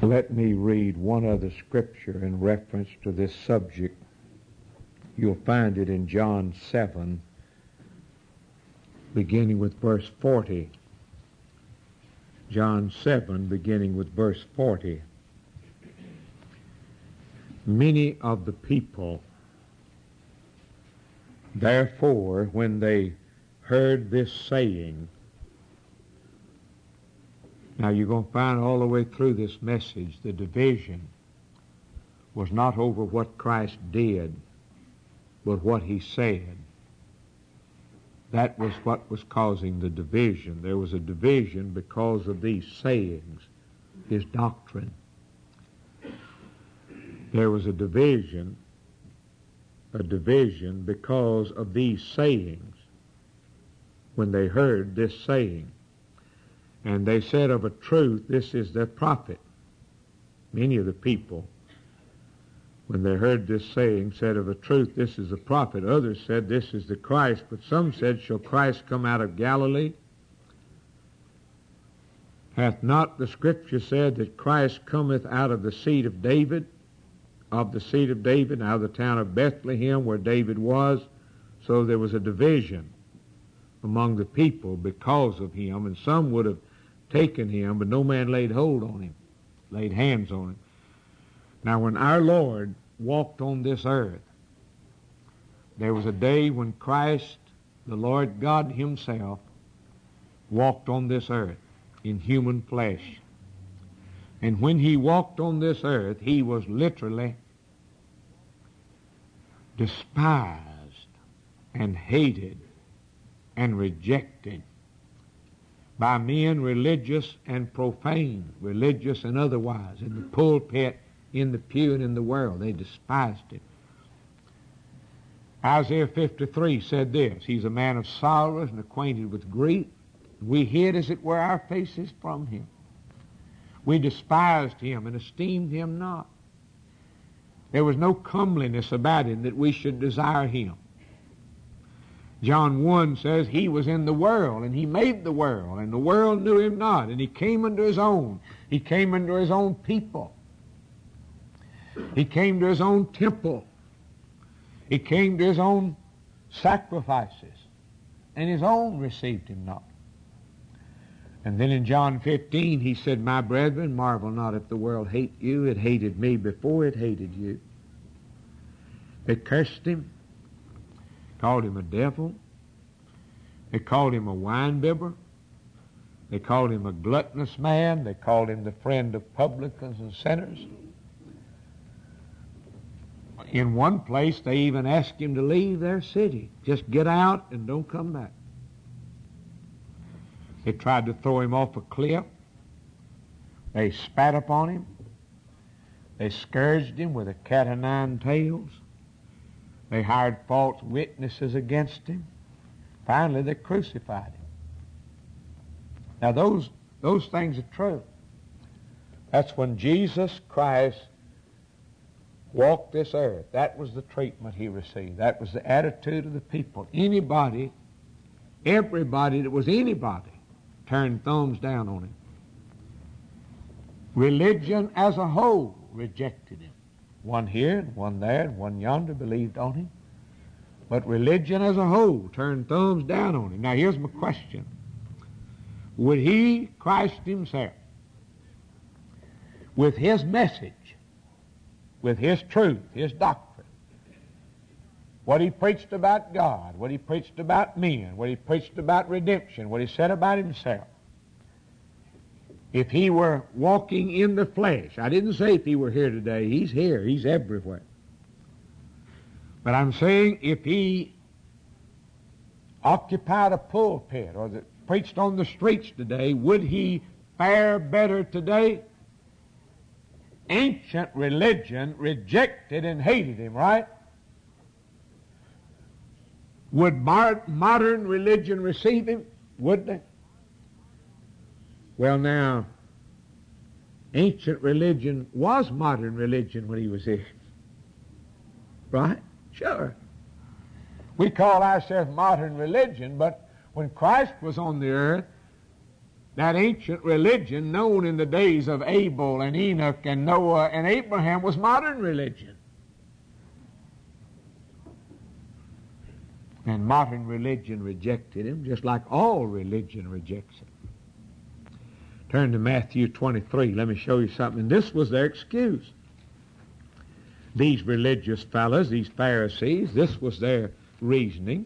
Let me read one other scripture in reference to this subject. You'll find it in John 7, beginning with verse 40. John 7, beginning with verse 40. Many of the people, therefore, when they heard this saying, now you're going to find all the way through this message, the division was not over what Christ did, but what he said. That was what was causing the division. There was a division because of these sayings, his doctrine. There was a division because of these sayings when they heard this saying. And they said of a truth, this is their prophet. Many of the people, when they heard this saying, said of a truth, this is the prophet. Others said, this is the Christ. But some said, shall Christ come out of Galilee? Hath not the Scripture said that Christ cometh out of the seed of David, out of the town of Bethlehem where David was? So there was a division among the people because of him, and some would have taken him, but no man laid hold on him, laid hands on him. Now, when our Lord walked on this earth, there was a day when Christ, the Lord God himself, walked on this earth in human flesh. And when he walked on this earth, he was literally despised and hated and rejected by men religious and profane, religious and otherwise, in the pulpit, in the pew, and in the world. They despised him. Isaiah 53 said this, he's a man of sorrows and acquainted with grief. We hid, as it were, our faces from him. We despised him and esteemed him not. There was no comeliness about him that we should desire him. John 1 says he was in the world, and he made the world, and the world knew him not, and he came unto his own. He came unto his own people. He came to his own temple. He came to his own sacrifices, and his own received him not. And then in John 15 he said, my brethren, marvel not if the world hate you. It hated me before it hated you. They cursed him, called him a devil. They called him a winebibber. They called him a gluttonous man. They called him the friend of publicans and sinners. In one place, they even asked him to leave their city. Just get out and don't come back. They tried to throw him off a cliff. They spat upon him. They scourged him with a cat o' nine tails. They hired false witnesses against him. Finally, they crucified him. Now, those things are true. That's when Jesus Christ walked this earth. That was the treatment he received. That was the attitude of the people. Anybody, everybody that was anybody, turned thumbs down on him. Religion as a whole rejected him. One here and one there and one yonder believed on him. But religion as a whole turned thumbs down on him. Now here's my question. Would he, Christ himself, with his message, with his truth, his doctrine, what he preached about God, what he preached about men, what he preached about redemption, what he said about himself, if he were walking in the flesh, I didn't say if he were here today, he's here, he's everywhere. But I'm saying if he occupied a pulpit or preached on the streets today, would he fare better today? Ancient religion rejected and hated him, right? Would modern religion receive him? Would they? Well, now, ancient religion was modern religion when he was here. Right? Sure. We call ourselves modern religion, but when Christ was on the earth, That ancient religion known in the days of Abel and Enoch and Noah and Abraham was modern religion. And modern religion rejected him, just like all religion rejects him. Turn to Matthew 23. Let me show you something. This was their excuse. These religious fellows, these Pharisees, this was their reasoning.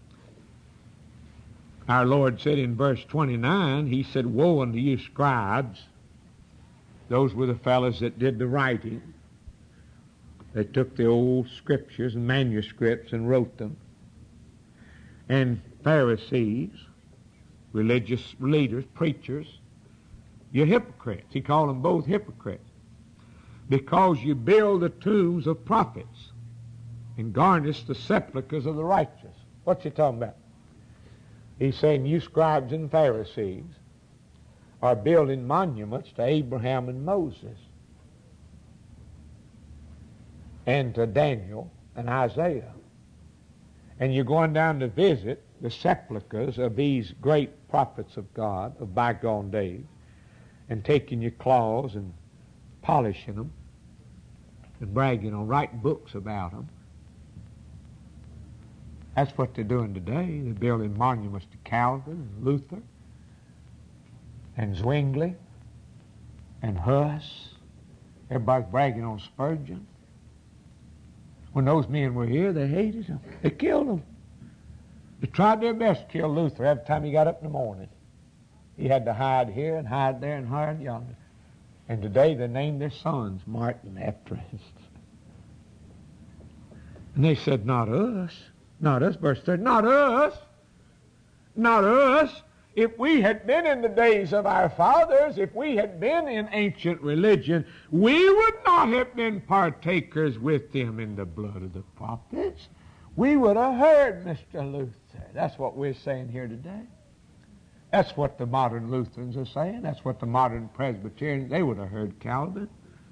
Our Lord said in verse 29, He said, "Woe unto you, scribes." Those were the fellows that did the writing. They took the old scriptures and manuscripts and wrote them. And Pharisees, religious leaders, preachers, you're hypocrites. He called them both hypocrites. Because you build the tombs of prophets and garnish the sepulchres of the righteous. What's he talking about? He's saying you scribes and Pharisees are building monuments to Abraham and Moses and to Daniel and Isaiah. And you're going down to visit the sepulchres of these great prophets of God of bygone days and taking your claws and polishing them and bragging on, writing books about them. That's what they're doing today. They're building monuments to Calvin and Luther and Zwingli and Huss. Everybody's bragging on Spurgeon. When those men were here, they hated him. They killed him. They tried their best to kill Luther every time he got up in the morning. He had to hide here and hide there and hide yonder. And today they named their sons Martin after him. And they said, not us. Not us. Verse 30, not us. Not us. If we had been in the days of our fathers, if we had been in ancient religion, we would not have been partakers with them in the blood of the prophets. We would have heard Mr. Luther. That's what we're saying here today. That's what the modern Lutherans are saying. That's what the modern Presbyterians, they would have heard Calvin.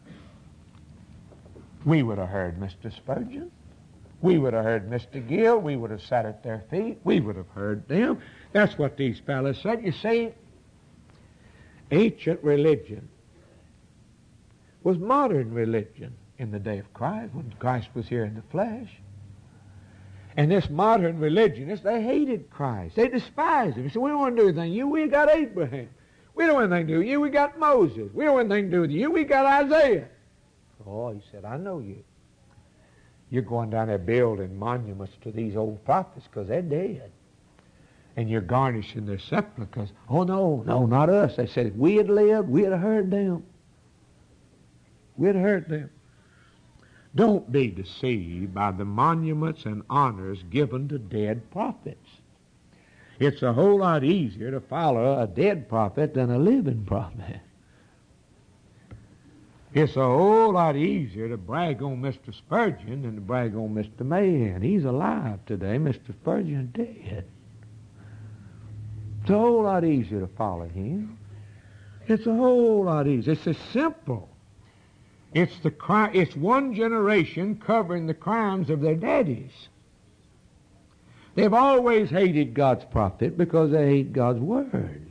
We would have heard Mr. Spurgeon. We would have heard Mr. Gill. We would have sat at their feet. We would have heard them. That's what these fellows said. You see, ancient religion was modern religion in the day of Christ, when Christ was here in the flesh. And this modern religionists, they hated Christ. They despised him. They said, we don't want to do anything with you. We got Abraham. We don't want anything to do with you. We got Moses. We don't want anything to do with you. We got Isaiah. Oh, he said, I know you. You're going down there building monuments to these old prophets because they're dead. And you're garnishing their sepulchres. Oh, no, not us. They said, if we had lived, we'd have heard them. We'd have heard them. Don't be deceived by the monuments and honors given to dead prophets. It's a whole lot easier to follow a dead prophet than a living prophet. It's a whole lot easier to brag on Mr. Spurgeon than to brag on Mr. Mahan. He's alive today. Mr. Spurgeon dead. It's a whole lot easier to follow him. It's a whole lot easier. It's as simple. It's one generation covering the crimes of their daddies. They've always hated God's prophet because they hate God's word.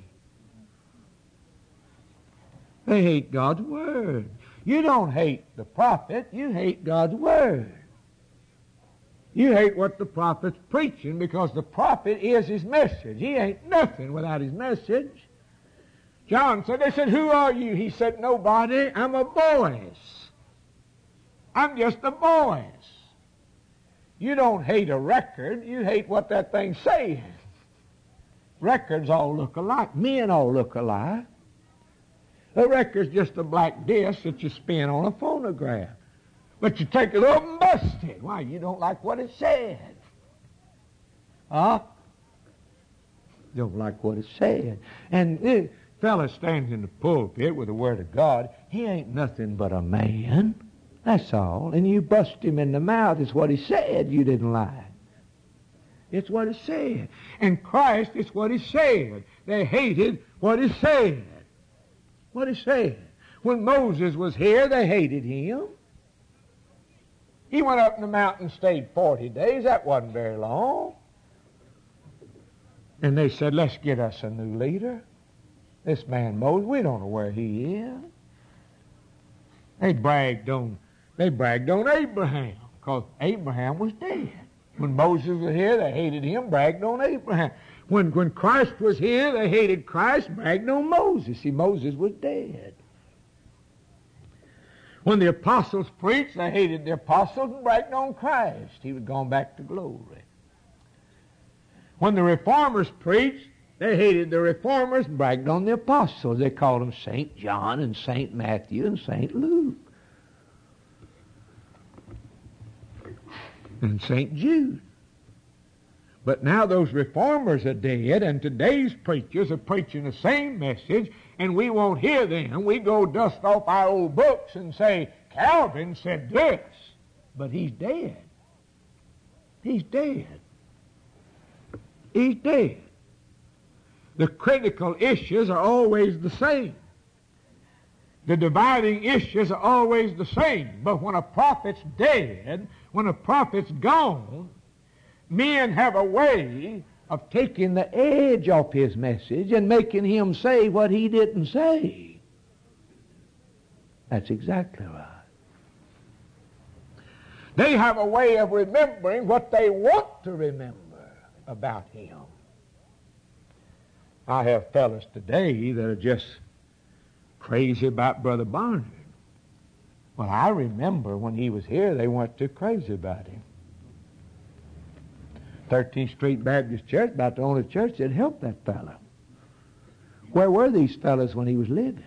They hate God's word. You don't hate the prophet, you hate God's word. You hate what the prophet's preaching because the prophet is his message. He ain't nothing without his message. John said, they said, who are you? He said, nobody, I'm a voice. I'm just a voice. You don't hate a record, you hate what that thing's saying. Records all look alike. Men all look alike. A record's just a black disc that you spin on a phonograph. But you take it over and bust it. Why, you don't like what it said. Huh? You don't like what it said. And the fella stands in the pulpit with the Word of God. He ain't nothing but a man. That's all. And you bust him in the mouth. It's what he said you didn't like. It's what he said. And Christ is what he said. They hated what he said. What he said. When Moses was here, they hated him. He went up in the mountain and stayed 40 days. That wasn't very long. And they said, let's get us a new leader. This man Moses, we don't know where he is. They bragged on Abraham, because Abraham was dead. When Moses was here, they hated him, bragged on Abraham. When Christ was here, they hated Christ, bragged on Moses. See, Moses was dead. When the apostles preached, they hated the apostles and bragged on Christ. He was gone back to glory. When the reformers preached, they hated the reformers and bragged on the apostles. They called them St. John and St. Matthew and St. Luke and St. Jude. But now those reformers are dead, and today's preachers are preaching the same message, and we won't hear them. We go dust off our old books and say, Calvin said this, but he's dead. He's dead. He's dead. The critical issues are always the same. The dividing issues are always the same. But when a prophet's dead, when a prophet's gone, men have a way of taking the edge off his message and making him say what he didn't say. That's exactly right. They have a way of remembering what they want to remember about him. I have fellows today that are just crazy about Brother Barnard. Well, I remember when he was here, they weren't too crazy about him. 13th Street Baptist Church, about the only church that helped that fellow. Where were these fellows when he was living?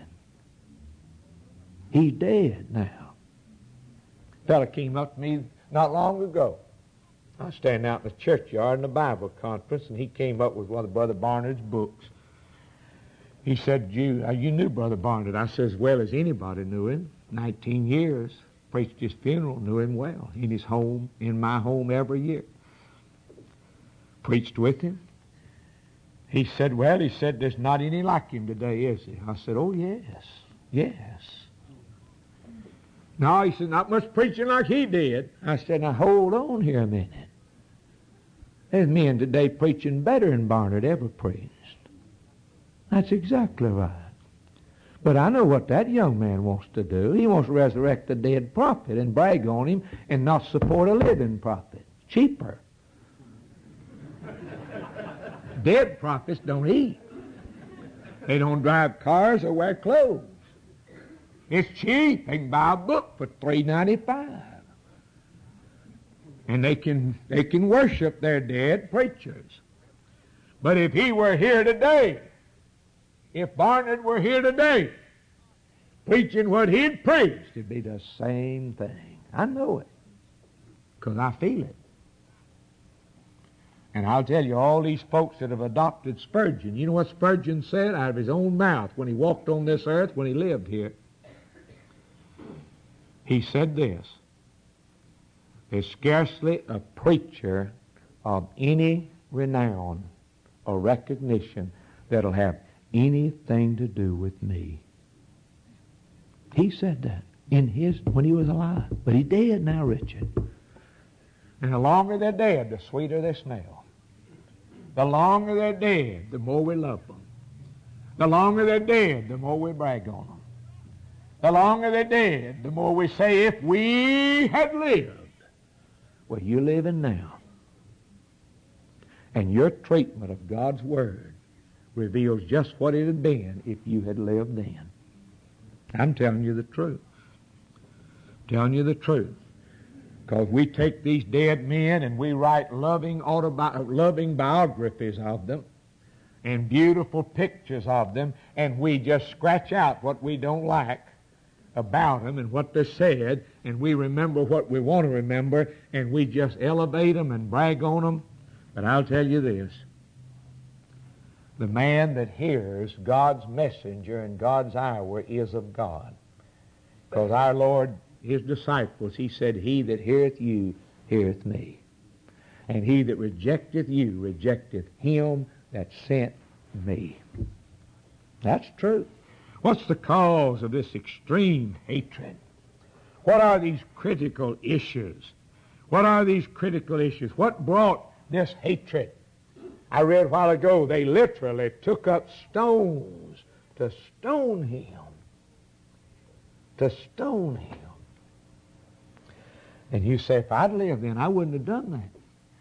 He's dead now. A fellow came up to me not long ago. I was standing out in the churchyard in the Bible conference, and he came up with one of Brother Barnard's books. He said, you knew Brother Barnard. I said, as well as anybody knew him. 19 years. Preached his funeral, knew him well. In his home, in my home every year. Preached with him. He said, there's not any like him today, is he? I said, oh, yes. Yes. No, he said, not much preaching like he did. I said, now hold on here a minute. There's men today preaching better than Barnard ever preached. That's exactly right. But I know what that young man wants to do. He wants to resurrect the dead prophet and brag on him and not support a living prophet. Cheaper. Dead prophets don't eat. They don't drive cars or wear clothes. It's cheap. They can buy a book for $3.95. And they can worship their dead preachers. But if he were here today, if Barnard were here today, preaching what he'd preached, it'd be the same thing. I know it, because I feel it. And I'll tell you, all these folks that have adopted Spurgeon, you know what Spurgeon said out of his own mouth when he walked on this earth, when he lived here? He said this: there's scarcely a preacher of any renown or recognition that'll have anything to do with me. He said that when he was alive. But he's dead now, Richard. And the longer they're dead, the sweeter they smell. The longer they're dead, the more we love them. The longer they're dead, the more we brag on them. The longer they're dead, the more we say, if we had lived. Well, you're living now. And your treatment of God's Word reveals just what it had been if you had lived then. I'm telling you the truth. Telling you the truth. Because we take these dead men and we write loving biographies of them and beautiful pictures of them, and we just scratch out what we don't like about them and what they said, and we remember what we want to remember, and we just elevate them and brag on them. But I'll tell you this: the man that hears God's messenger in God's hour is of God. Because our Lord, his disciples, he said, he that heareth you, heareth me. And he that rejecteth you, rejecteth him that sent me. That's true. What's the cause of this extreme hatred? What are these critical issues? What are these critical issues? What brought this hatred? I read a while ago they literally took up stones to stone him. To stone him. And you say, if I'd lived then, I wouldn't have done that.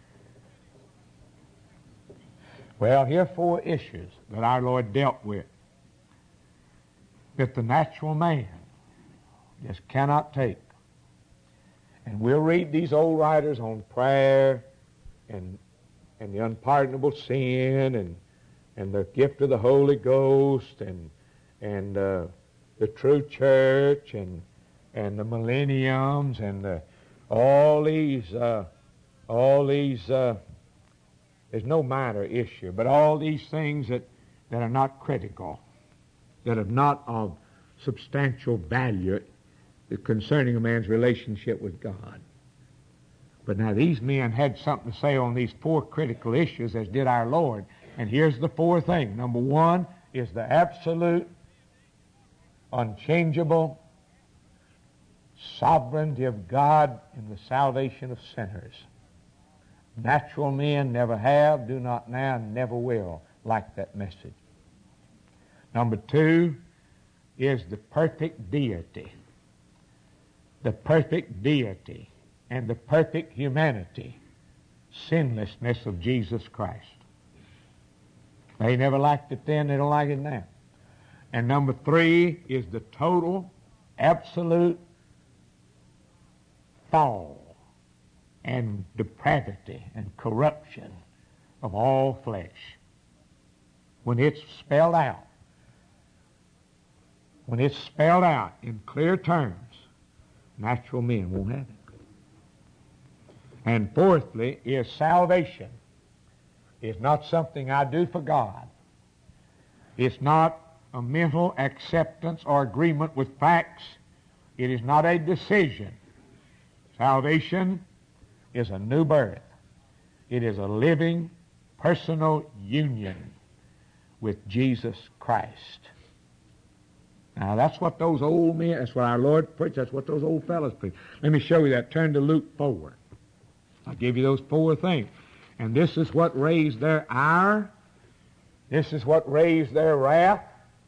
Well, here are 4 issues that our Lord dealt with that the natural man just cannot take. And we'll read these old writers on prayer and the unpardonable sin and the gift of the Holy Ghost and the true church and the millenniums and all these there's no minor issue, but all these things that are not critical, that are not of substantial value concerning a man's relationship with God. But now these men had something to say on these 4 critical issues, as did our Lord. And here's the 4 things. Number 1 is the absolute, unchangeable sovereignty of God in the salvation of sinners. Natural men never have, do not now, and never will like that message. Number 2 is the perfect deity. The perfect deity and the perfect humanity, sinlessness of Jesus Christ. They never liked it then, they don't like it now. And number 3 is the total, absolute fall and depravity and corruption of all flesh. When it's spelled out in clear terms, natural men won't have it. And 4thly is salvation. It's not something I do for God. It's not a mental acceptance or agreement with facts. It is not a decision. Salvation is a new birth. It is a living, personal union with Jesus Christ. Now that's what those old men, that's what our Lord preached, that's what those old fellows preached. Let me show you that. Turn to Luke 4. I'll give you those 4 things. And this is what raised their ire. This is what raised their wrath.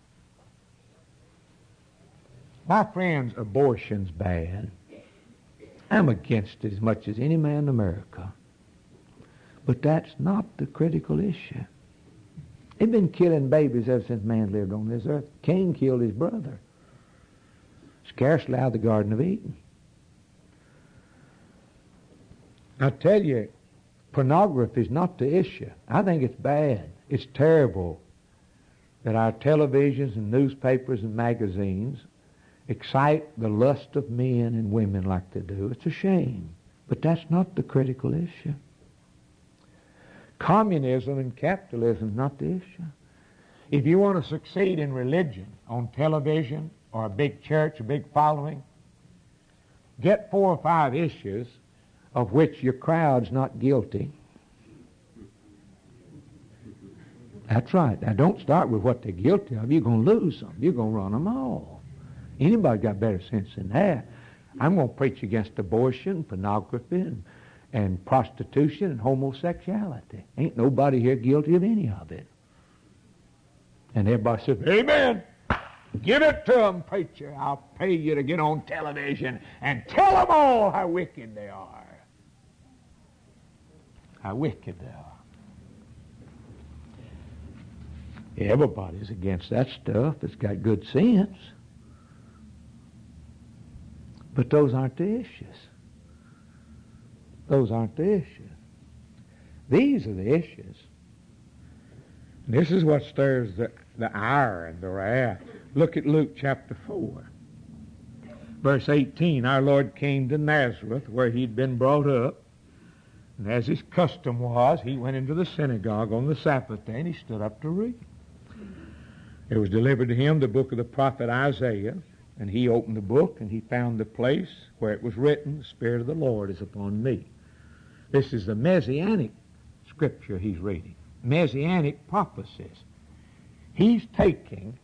My friends, abortion's bad. I'm against it as much as any man in America. But that's not the critical issue. They've been killing babies ever since man lived on this earth. Cain killed his brother. Scarcely out of the Garden of Eden. I tell you, pornography is not the issue. I think it's bad. It's terrible that our televisions and newspapers and magazines excite the lust of men and women like they do. It's a shame. But that's not the critical issue. Communism and capitalism is not the issue. If you want to succeed in religion on television or a big church, a big following, get 4 or 5 issues of which your crowd's not guilty. That's right. Now, don't start with what they're guilty of. You're going to lose them. You're going to run them all. Anybody got better sense than that? I'm going to preach against abortion, pornography, and prostitution and homosexuality. Ain't nobody here guilty of any of it. And everybody says, amen. Give it to them, preacher. I'll pay you to get on television and tell them all how wicked they are. How wicked they are. Everybody's against that stuff that's got good sense. But those aren't the issues. Those aren't the issues. These are the issues. And this is what stirs the ire and the wrath. Look at Luke chapter 4. Verse 18, our Lord came to Nazareth where he'd been brought up. And as his custom was, he went into the synagogue on the Sabbath day and he stood up to read. It was delivered to him the book of the prophet Isaiah. And he opened the book and he found the place where it was written, the Spirit of the Lord is upon me. This is the Messianic scripture he's reading. Messianic prophecies. He's taking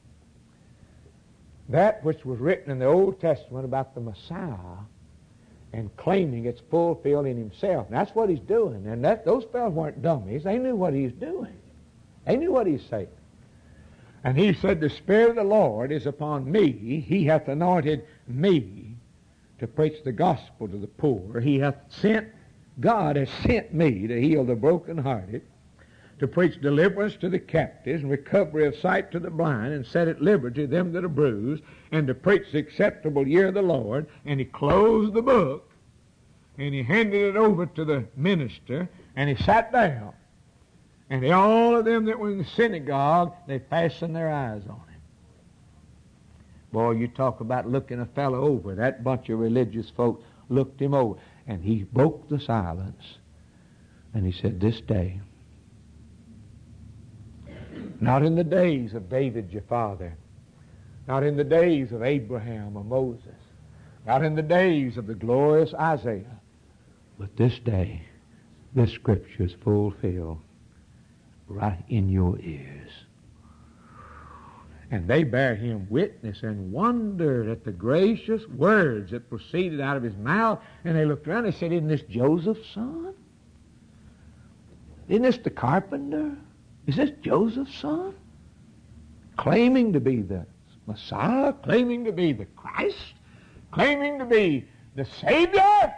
that which was written in the Old Testament about the Messiah and claiming it's fulfilled in himself. And that's what he's doing. And those fellows weren't dummies. They knew what he was doing. They knew what he was saying. And he said, the Spirit of the Lord is upon me. He hath anointed me to preach the gospel to the poor. God has sent me to heal the brokenhearted, to preach deliverance to the captives and recovery of sight to the blind, and set at liberty them that are bruised, and to preach the acceptable year of the Lord. And he closed the book, and he handed it over to the minister, and he sat down. And all of them that were in the synagogue, they fastened their eyes on him. Boy, you talk about looking a fellow over. That bunch of religious folk looked him over. And he broke the silence. And he said, this day, not in the days of David your father, not in the days of Abraham or Moses, not in the days of the glorious Isaiah, but this day, this scripture is fulfilled right in your ears. And they bear him witness and wondered at the gracious words that proceeded out of his mouth. And they looked around and said, isn't this Joseph's son? Isn't this the carpenter? Is this Joseph's son? Claiming to be the Messiah, claiming to be the Christ, claiming to be the Savior?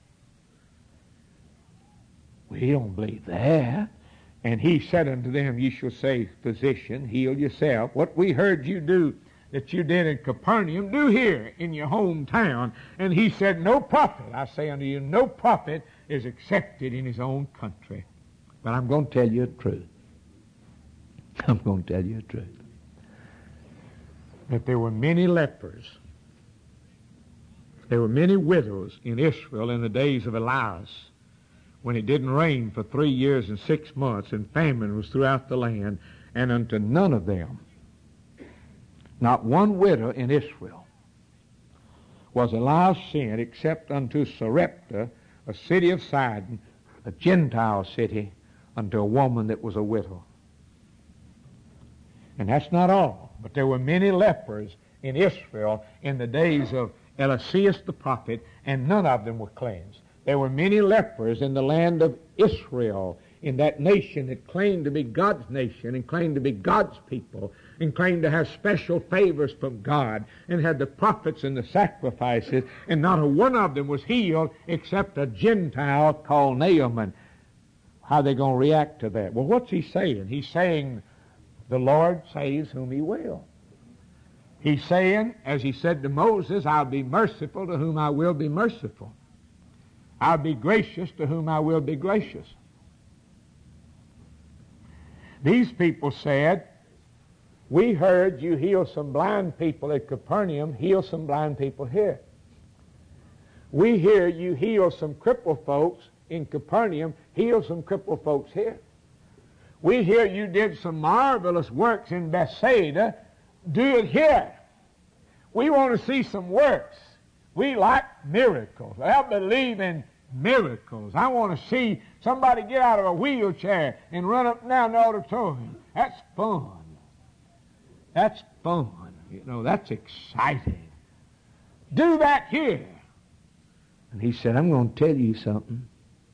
We don't believe that. And he said unto them, ye shall say, physician, heal yourself. What we heard you do, that you did in Capernaum, do here in your hometown. And he said, no prophet, I say unto you, no prophet is accepted in his own country. But I'm going to tell you the truth. I'm going to tell you the truth. That there were many lepers. There were many widows in Israel in the days of Elias, when it didn't rain for 3 years and 6 months, and famine was throughout the land, and unto none of them, not one widow in Israel, was Elias sent except unto Sarepta, a city of Sidon, a Gentile city, unto a woman that was a widow. And that's not all, but there were many lepers in Israel in the days of Eliseus the prophet, and none of them were cleansed. There were many lepers in the land of Israel, in that nation that claimed to be God's nation and claimed to be God's people and claimed to have special favors from God and had the prophets and the sacrifices, and not a one of them was healed except a Gentile called Naaman. How are they going to react to that? Well, what's he saying? He's saying the Lord saves whom he will. He's saying, as he said to Moses, I'll be merciful to whom I will be merciful. I'll be gracious to whom I will be gracious. These people said, we heard you heal some blind people at Capernaum, heal some blind people here. We hear you heal some crippled folks in Capernaum, heal some crippled folks here. We hear you did some marvelous works in Bethsaida, do it here. We want to see some works. We like miracles. I believe in miracles. I want to see somebody get out of a wheelchair and run up and down the auditorium. That's fun. That's fun. You know, that's exciting. Do that here. And he said, I'm going to tell you something.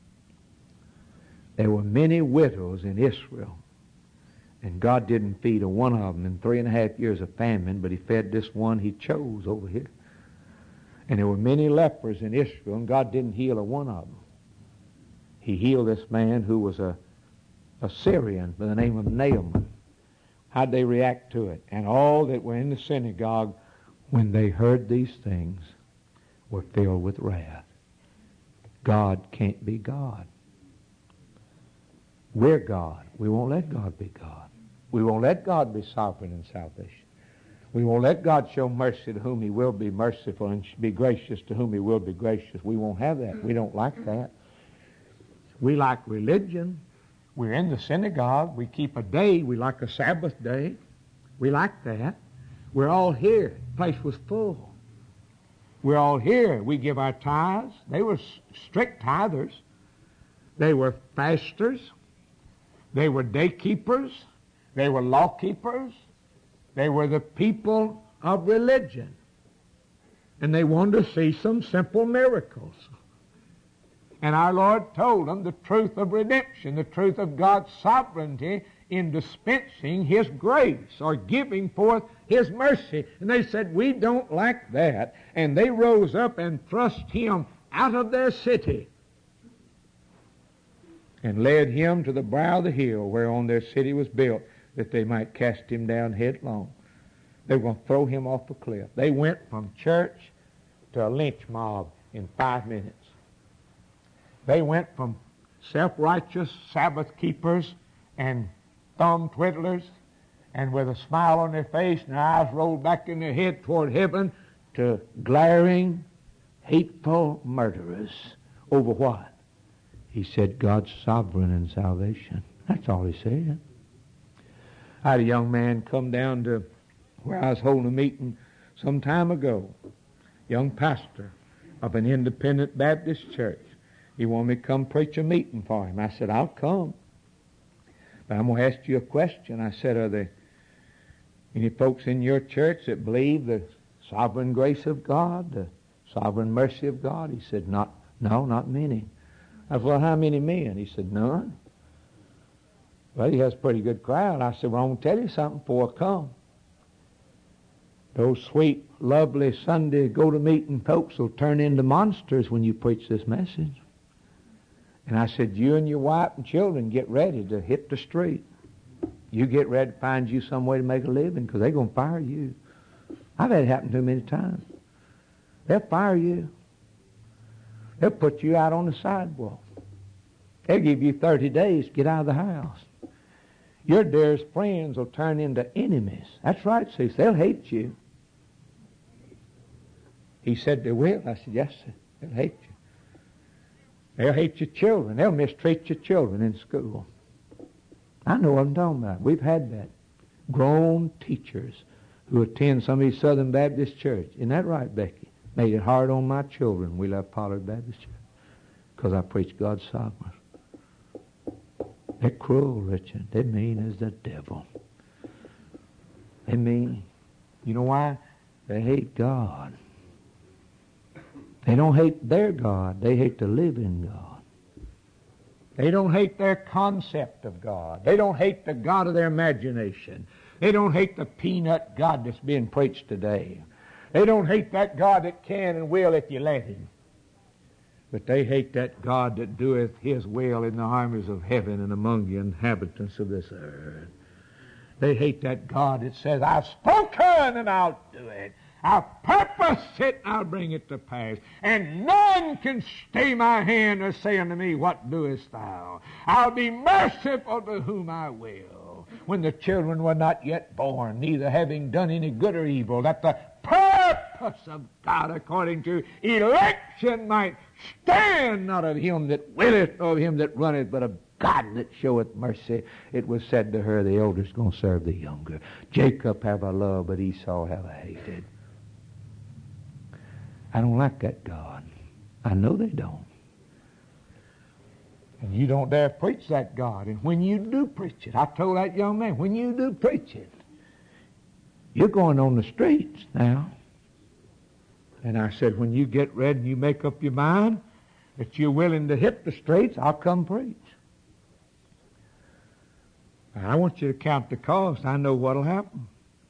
There were many widows in Israel, and God didn't feed a one of them in 3.5 years of famine, but he fed this one he chose over here. And there were many lepers in Israel, and God didn't heal a one of them. He healed this man who was a Syrian by the name of Naaman. How'd they react to it? And all that were in the synagogue, when they heard these things, were filled with wrath. God can't be God. We're God. We won't let God be God. We won't let God be sovereign in salvation. We won't let God show mercy to whom he will be merciful and be gracious to whom he will be gracious. We won't have that. We don't like that. We like religion. We're in the synagogue. We keep a day. We like a Sabbath day. We like that. We're all here. The place was full. We're all here. We give our tithes. They were strict tithers. They were fasters. They were day keepers. They were law keepers. They were the people of religion. And they wanted to see some simple miracles. And our Lord told them the truth of redemption, the truth of God's sovereignty in dispensing His grace or giving forth His mercy. And they said, we don't like that. And they rose up and thrust Him out of their city and led Him to the brow of the hill whereon their city was built, that they might cast Him down headlong. They were going to throw Him off a cliff. They went from church to a lynch mob in 5 minutes. They went from self-righteous Sabbath keepers and thumb twiddlers and with a smile on their face and their eyes rolled back in their head toward heaven to glaring, hateful murderers. Over what? He said, God's sovereign in salvation. That's all he said. I had a young man come down to where I was holding a meeting some time ago, young pastor of an independent Baptist church. He wanted me to come preach a meeting for him. I said, I'll come. But I'm going to ask you a question. I said, are there any folks in your church that believe the sovereign grace of God, the sovereign mercy of God? He said, no, not many. I said, well, how many men? He said, none. Well, he has a pretty good crowd. I said, well, I'm going to tell you something before I come. Those sweet, lovely Sunday go-to-meeting folks will turn into monsters when you preach this message. And I said, you and your wife and children get ready to hit the street. You get ready to find you some way to make a living because they're going to fire you. I've had it happen to me many times. They'll fire you. They'll put you out on the sidewalk. They'll give you 30 days to get out of the house. Your dearest friends will turn into enemies. That's right, see, they'll hate you. He said they will. I said, yes, sir. They'll hate you. They'll hate your children. They'll mistreat your children in school. I know what I'm talking about. We've had that. Grown teachers who attend some of these Southern Baptist church. Isn't that right, Becky? Made it hard on my children. We left Pollard Baptist Church because I preach God's sovereign. They're cruel, Richard. They're mean as the devil. They're mean. You know why? They hate God. They don't hate their God. They hate the living God. They don't hate their concept of God. They don't hate the God of their imagination. They don't hate the peanut God that's being preached today. They don't hate that God that can and will if you let Him. But they hate that God that doeth His will in the armies of heaven and among the inhabitants of this earth. They hate that God that says, I've spoken and I'll do it. I've purposed it and I'll bring it to pass. And none can stay my hand or say unto me, what doest thou? I'll be merciful to whom I will. When the children were not yet born, neither having done any good or evil, that the purpose of God according to election might stand, not of him that willeth, nor of him that runneth, but of God that showeth mercy. It was said to her, the elder's going to serve the younger. Jacob have I loved, but Esau have I hated. I don't like that God. I know they don't. And you don't dare preach that God. And when you do preach it, I told that young man, when you do preach it, you're going on the streets now. And I said, when you get ready and you make up your mind that you're willing to hit the streets, I'll come preach. I want you to count the cost. I know what'll happen.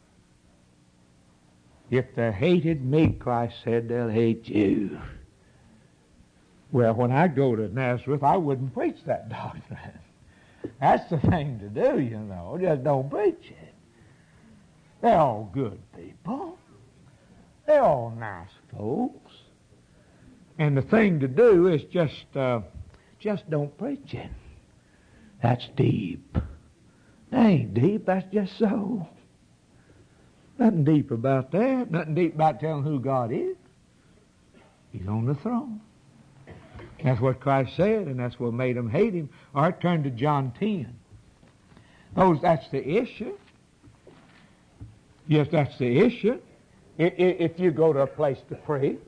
If they hated me, Christ said, they'll hate you. Well, when I go to Nazareth, I wouldn't preach that doctrine. That's the thing to do, you know. Just don't preach it. They're all good people. They're all nice folks. And the thing to do is just don't preach it. That's deep. That ain't deep, that's just so. Nothing deep about that. Nothing deep about telling who God is. He's on the throne. That's what Christ said, and that's what made them hate Him. All right, turn to John 10. That's the issue. Yes, that's the issue. If you go to a place to preach,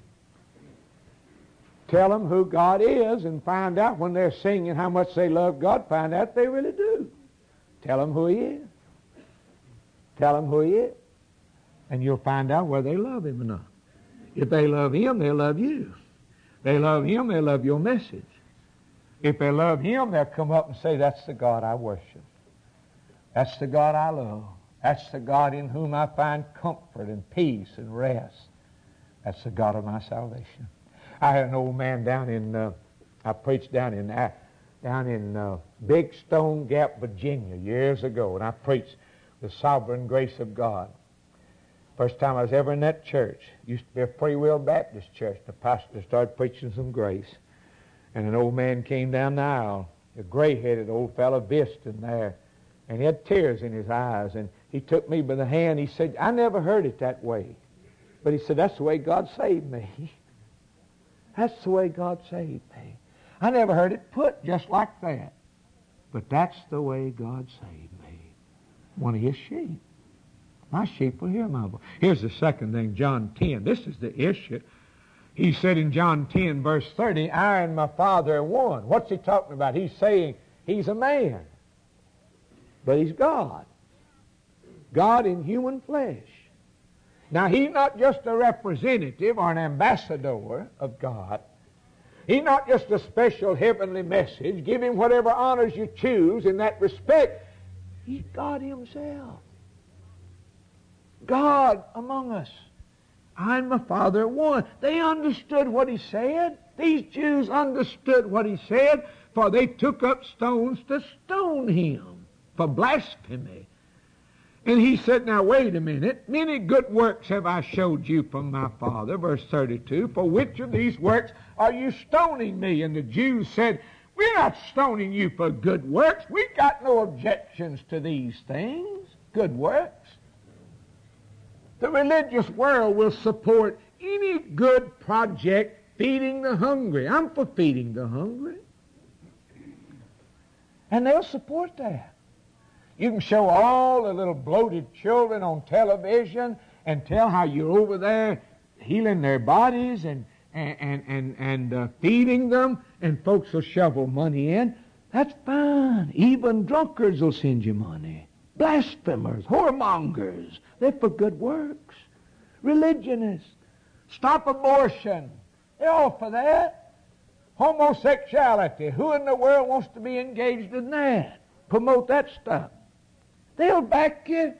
tell them who God is and find out when they're singing how much they love God, find out if they really do. Tell them who He is. Tell them who He is. And you'll find out whether they love Him or not. If they love Him, they'll love you. They love Him, they'll love your message. If they love Him, they'll come up and say, that's the God I worship. That's the God I love. That's the God in whom I find comfort and peace and rest. That's the God of my salvation. I had an old man down in, I preached down in Big Stone Gap, Virginia, years ago, and I preached the sovereign grace of God. First time I was ever in that church. Used to be a Free Will Baptist church. The pastor started preaching some grace, and an old man came down the aisle, a gray-headed old fellow, Viston there, and he had tears in his eyes, and he took me by the hand. He said, I never heard it that way. But he said, that's the way God saved me. That's the way God saved me. I never heard it put just like that. But that's the way God saved me. One of his sheep. My sheep will hear my voice. Here's the second thing, John 10. This is the issue. He said in John 10, verse 30, I and my Father are one. What's he talking about? He's saying he's a man. But he's God. God in human flesh. Now, he's not just a representative or an ambassador of God. He's not just a special heavenly message. Give him whatever honors you choose in that respect. He's God himself. God among us. I and my Father are one. They understood what he said. These Jews understood what he said, for they took up stones to stone him for blasphemy. And he said, now wait a minute. Many good works have I showed you from my Father. Verse 32, for which of these works are you stoning me? And the Jews said, we're not stoning you for good works. We've got no objections to these things, good works. The religious world will support any good project feeding the hungry. I'm for feeding the hungry. And they'll support that. You can show all the little bloated children on television and tell how you're over there healing their bodies and feeding them, and folks will shovel money in. That's fine. Even drunkards will send you money. Blasphemers, whoremongers, they're for good works. Religionists, stop abortion, they're all for that. Homosexuality, who in the world wants to be engaged in that? Promote that stuff. They'll back you.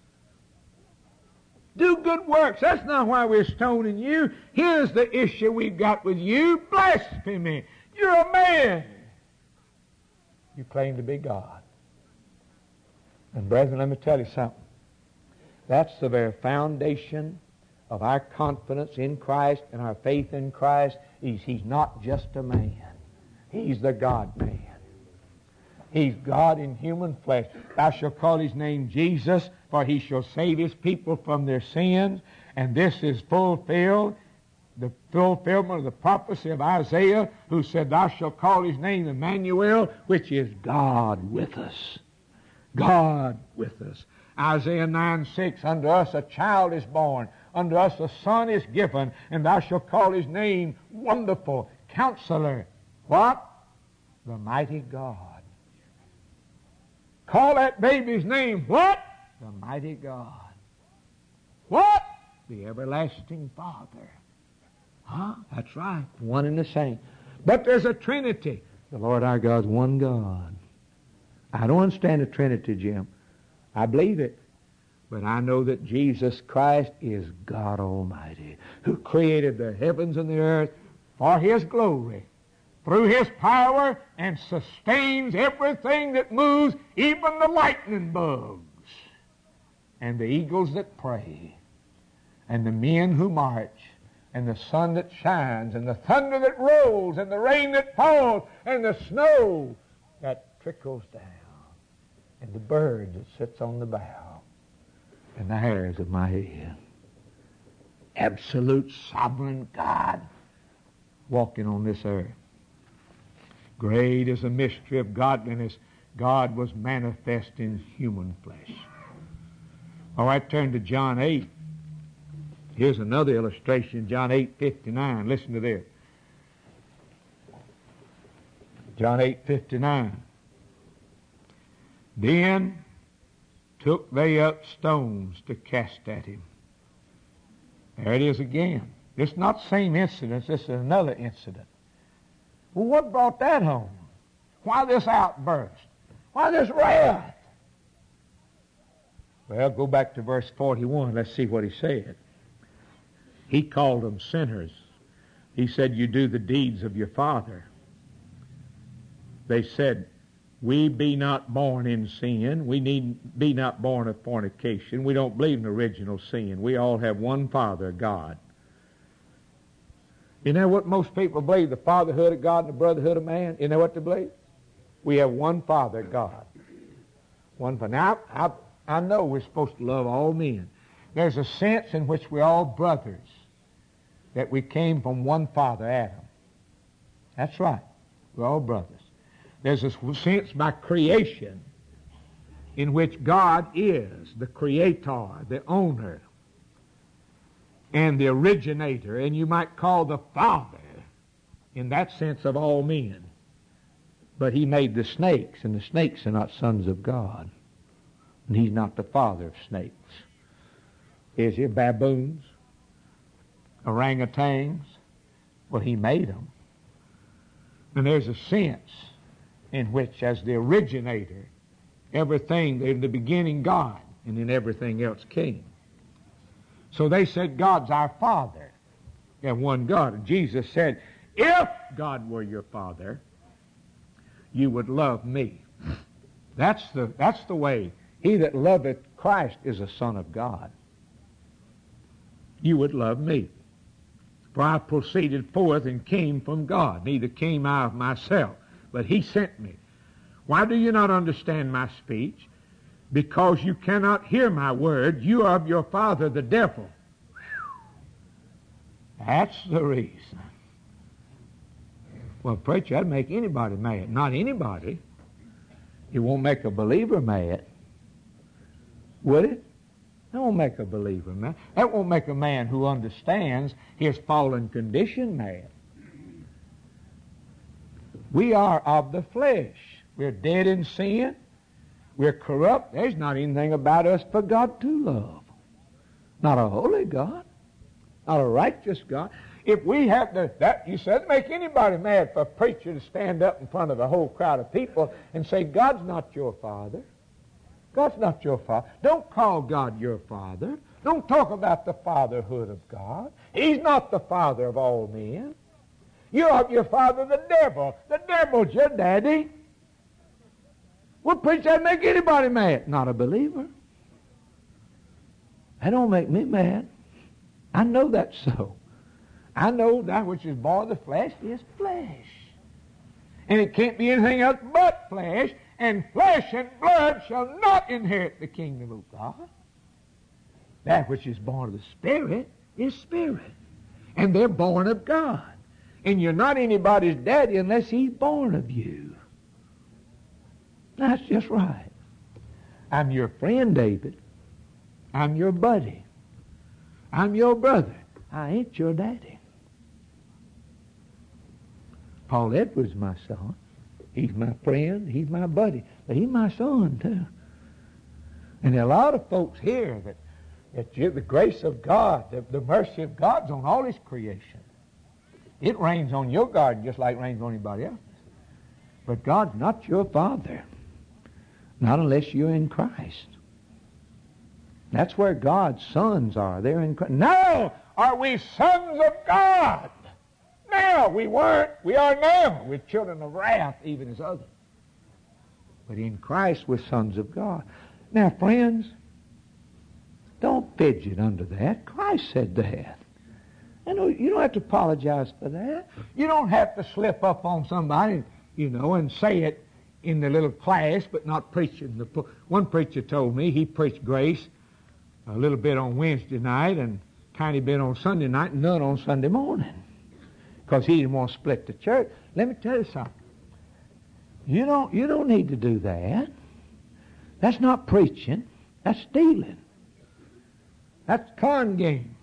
Do good works. That's not why we're stoning you. Here's the issue we've got with you. Blasphemy. You're a man. You claim to be God. And brethren, let me tell you something. That's the very foundation of our confidence in Christ and our faith in Christ. He's not just a man. He's the God-man. He's God in human flesh. Thou shalt call his name Jesus, for he shall save his people from their sins. And this is fulfilled, the fulfillment of the prophecy of Isaiah, who said, thou shalt call his name Emmanuel, which is God with us. God with us. Isaiah 9:6, unto us a child is born, unto us a son is given, and thou shalt call his name Wonderful, Counselor. What? The Mighty God. Call that baby's name what? The Mighty God. What? The Everlasting Father. Huh? That's right. One and the same. But there's a Trinity. The Lord our God's one God. I don't understand the Trinity, Jim. I believe it. But I know that Jesus Christ is God Almighty, who created the heavens and the earth for his glory, through his power, and sustains everything that moves, even the lightning bugs, and the eagles that prey, and the men who march, and the sun that shines, and the thunder that rolls, and the rain that falls, and the snow that trickles down, and the bird that sits on the bough, and the hairs of my head. Absolute sovereign God walking on this earth. Great is the mystery of godliness. God was manifest in human flesh. All right, turn to John 8. Here's another illustration, John 8:59. Listen to this. John 8:59. Then took they up stones to cast at him. There it is again. It's not the same incident. This is another incident. Well, what brought that home? Why this outburst? Why this wrath? Well, go back to verse 41. Let's see what he said. He called them sinners. He said, you do the deeds of your father. They said, we be not born in sin. We need be not born of fornication. We don't believe in original sin. We all have one Father, God. You know what most people believe? The fatherhood of God and the brotherhood of man. You know what they believe? We have one Father, God. One Father. Now, I know we're supposed to love all men. There's a sense in which we're all brothers, that we came from one father, Adam. That's right. We're all brothers. There's a sense by creation in which God is the creator, the owner, and the originator, and you might call the father in that sense of all men. But he made the snakes, and the snakes are not sons of God. And he's not the father of snakes. Is he? Baboons? Orangutans? Well, he made them. And there's a sense in which, as the originator, everything, in the beginning God, and then everything else came. So they said, God's our Father. We have one God. And Jesus said, if God were your Father, you would love me. That's the way. He that loveth Christ is a son of God. You would love me. For I proceeded forth and came from God. Neither came I of myself, but he sent me. Why do you not understand my speech? Because you cannot hear my word. You are of your father, the devil. That's the reason. Well, preacher, that'd make anybody mad. Not anybody. It won't make a believer mad. Would it? That won't make a believer mad. That won't make a man who understands his fallen condition mad. We are of the flesh. We're dead in sin. We're corrupt. There's not anything about us for God to love. Not a holy God. Not a righteous God. If we have to, you said, make anybody mad for a preacher to stand up in front of a whole crowd of people and say, God's not your father. God's not your father. Don't call God your father. Don't talk about the fatherhood of God. He's not the father of all men. You're your father, the devil. The devil's your daddy. Well, preacher, that make anybody mad. Not a believer. That don't make me mad. I know that's so. I know that which is born of the flesh is flesh. And it can't be anything else but flesh, and flesh and blood shall not inherit the kingdom of God. That which is born of the Spirit is spirit. And they're born of God. And you're not anybody's daddy unless he's born of you. That's just right. I'm your friend, David. I'm your buddy. I'm your brother. I ain't your daddy. Paul Edwards is my son. He's my friend. He's my buddy. But he's my son, too. And there are a lot of folks here that the grace of God, the mercy of God's on all his creation. It rains on your garden just like it rains on anybody else's. But God's not your father. Not unless you're in Christ. That's where God's sons are. They're in Christ. Now are we sons of God. Now we weren't. We are now. We're children of wrath, even as others. But in Christ we're sons of God. Now, friends, don't fidget under that. Christ said that. You don't have to apologize for that. You don't have to slip up on somebody, and say it in the little class, but not preaching. One preacher told me he preached grace a little bit on Wednesday night and a tiny bit on Sunday night and none on Sunday morning because he didn't want to split the church. Let me tell you something. You don't need to do that. That's not preaching. That's stealing. That's con game.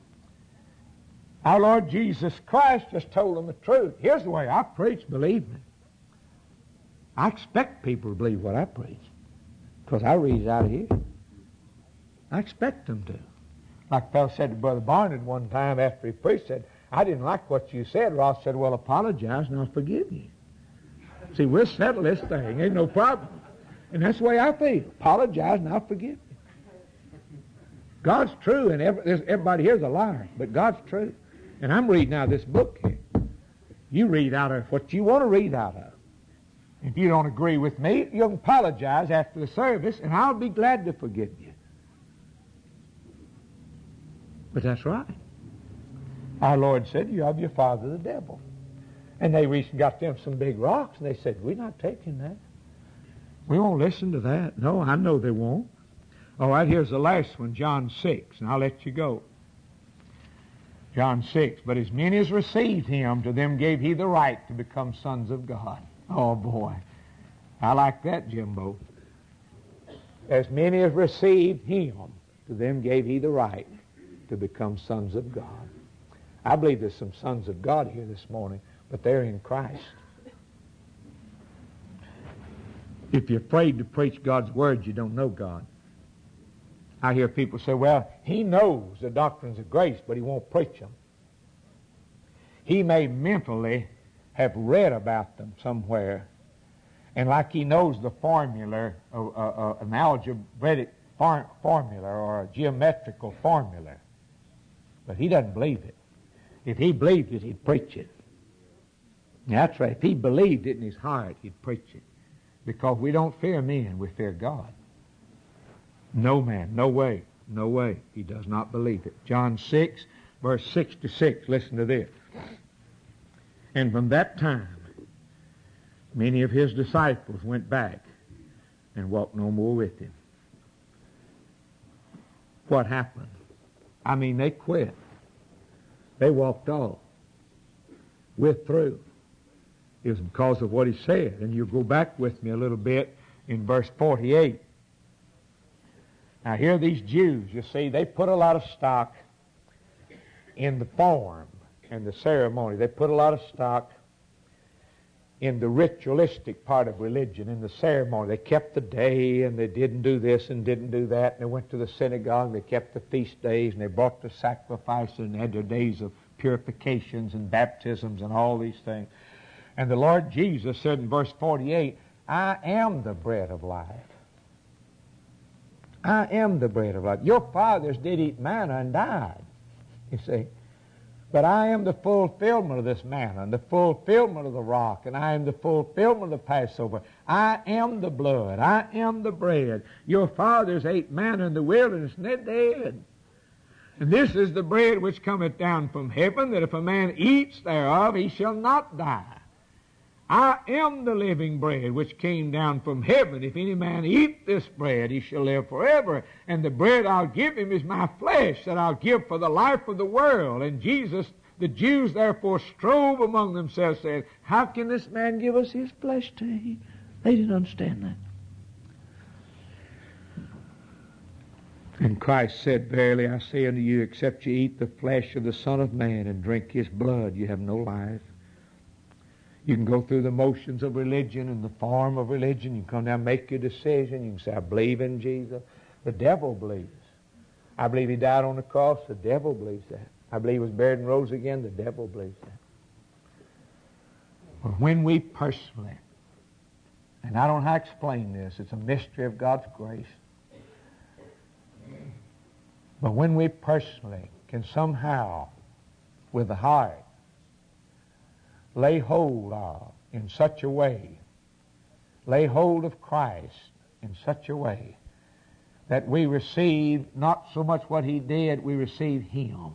Our Lord Jesus Christ just told them the truth. Here's the way I preach, believe me. I expect people to believe what I preach because I read it out of here. I expect them to. Like a fellow said to Brother Barnard one time after he preached, said, I didn't like what you said. Ross said, well, apologize and I'll forgive you. See, we'll settle this thing. Ain't no problem. And that's the way I feel. Apologize and I'll forgive you. God's true, and everybody here's a liar, but God's true. And I'm reading out of this book here. You read out of what you want to read out of. If you don't agree with me, you can apologize after the service, and I'll be glad to forgive you. But that's right. Our Lord said, you have your father the devil. And they recently got them some big rocks, and they said, we're not taking that. We won't listen to that. No, I know they won't. All right, here's the last one, John 6, and I'll let you go. John 6, but as many as received him, to them gave he the right to become sons of God. Oh, boy. I like that, Jimbo. As many as received him, to them gave he the right to become sons of God. I believe there's some sons of God here this morning, but they're in Christ. If you're afraid to preach God's word, you don't know God. I hear people say, well, he knows the doctrines of grace, but he won't preach them. He may mentally have read about them somewhere, and like he knows the formula, an algebraic formula or a geometrical formula, but he doesn't believe it. If he believed it, he'd preach it. That's right. If he believed it in his heart, he'd preach it. Because we don't fear men, we fear God. No man, no way, no way. He does not believe it. John 6, verse 66, listen to this. And from that time, many of his disciples went back and walked no more with him. What happened? I mean, they quit. They walked off. We're through. It was because of what he said. And you go back with me a little bit in verse 48. Now here these Jews, you see, they put a lot of stock in the form and the ceremony. They put a lot of stock in the ritualistic part of religion, in the ceremony. They kept the day, and they didn't do this and didn't do that, and they went to the synagogue, they kept the feast days, and they brought the sacrifices, and they had their days of purifications and baptisms and all these things. And the Lord Jesus said in verse 48, I am the bread of life. I am the bread of life. Your fathers did eat manna and died, you see. But I am the fulfillment of this manna and the fulfillment of the rock, and I am the fulfillment of the Passover. I am the blood. I am the bread. Your fathers ate manna in the wilderness, and they're dead. And this is the bread which cometh down from heaven, that if a man eats thereof, he shall not die. I am the living bread which came down from heaven. If any man eat this bread, he shall live forever. And the bread I'll give him is my flesh that I'll give for the life of the world. And the Jews therefore strove among themselves, saying, how can this man give us his flesh to eat? They didn't understand that. And Christ said, verily I say unto you, except you eat the flesh of the Son of Man and drink his blood, you have no life. You can go through the motions of religion and the form of religion. You can come down and make your decision. You can say, I believe in Jesus. The devil believes. I believe he died on the cross. The devil believes that. I believe he was buried and rose again. The devil believes that. But when we personally, and I don't know how to explain this, it's a mystery of God's grace. But when we personally can somehow, with the heart, lay hold of in such a way, lay hold of Christ in such a way that we receive not so much what he did, we receive him.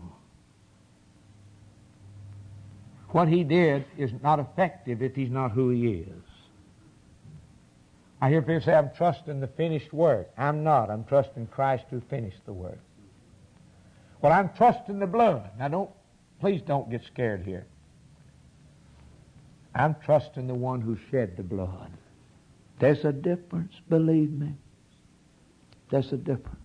What he did is not effective if he's not who he is. I hear people say, I'm trusting the finished work. I'm not. I'm trusting Christ who finished the work. Well, I'm trusting the blood. Now please don't get scared here. I'm trusting the one who shed the blood. There's a difference, believe me. There's a difference.